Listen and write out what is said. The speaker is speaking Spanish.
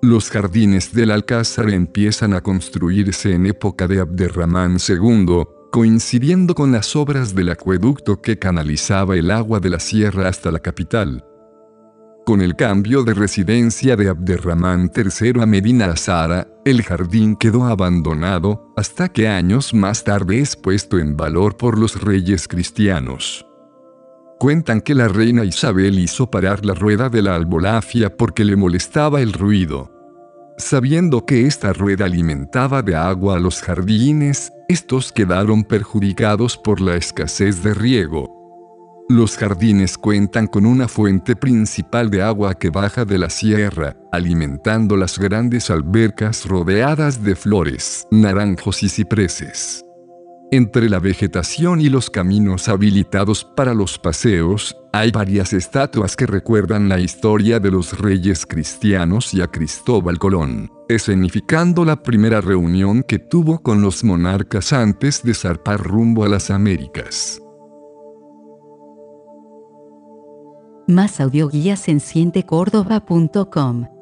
Los jardines del Alcázar empiezan a construirse en época de Abderramán II, coincidiendo con las obras del acueducto que canalizaba el agua de la sierra hasta la capital. Con el cambio de residencia de Abderramán III a Medina Azara, el jardín quedó abandonado, hasta que años más tarde es puesto en valor por los reyes cristianos. Cuentan que la reina Isabel hizo parar la rueda de la albolafia porque le molestaba el ruido. Sabiendo que esta rueda alimentaba de agua a los jardines, estos quedaron perjudicados por la escasez de riego. Los jardines cuentan con una fuente principal de agua que baja de la sierra, alimentando las grandes albercas rodeadas de flores, naranjos y cipreses. Entre la vegetación y los caminos habilitados para los paseos, hay varias estatuas que recuerdan la historia de los reyes cristianos y a Cristóbal Colón, escenificando la primera reunión que tuvo con los monarcas antes de zarpar rumbo a las Américas. Más audioguías en sientecórdoba.com.